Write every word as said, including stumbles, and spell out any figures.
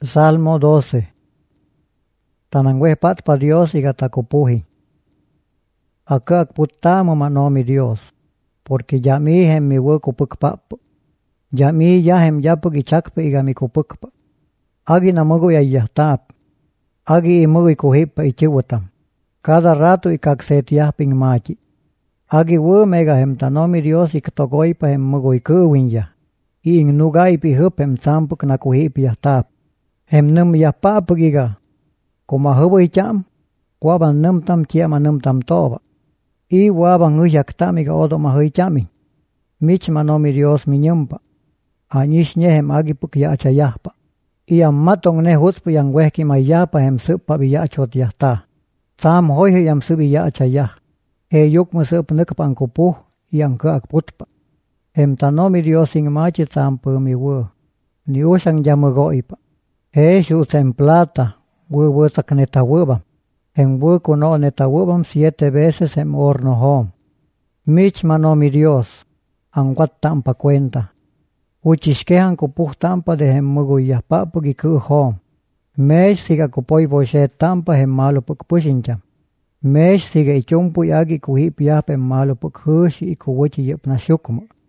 Salmo doce. Tananguehpatpa Dios iga takupuji. Akak putamo manomi Dios, porque yami hem mi wukupukpap. Yami yahem yapuk ichakpa iga mi kupukpa. Agi namugu yayahtap. Agi imugu ikuhipa ichiwatam. Cada rato ikaksetiahping machi. Agi wu mega hem tanomi Dios iktogoipa hem mugu ikuwinya. Iing nugai pihup hem sampuk nakuhipi yahtap. Hem num yapapuk iga. Kuma hubu icham, waban numtam kiama numtam toba. I waban uyaktam iga odo mahuichami. Mich manomi Dios minyumpa. Anish nehem agipuk yachayahpa. Iam matong ne huspu yang wehki mayapa hem supa biyachot yahta. Sam hoyhe yam subi yachayah. He yuk musup nukpan kupuh yang keak putpa. Hem tanomi Dios ing machi sampu miwu. Ni usang jamugoipa. He shusem plata. Wu wu sak neta wubam. Hem wu kuno neta wubam siete veces hem horno hom. Mich manomi Dios. Anguat tampa cuenta. Uchishkehan kupuh tampa de hem mugu yahpapu giku hom. Mesh siga kupoi boshe tampa hem malupuk pushincham. Mesh siga ichumpu yagi kuhip yapem malupuk hushi ikuwichi yip na shukmu.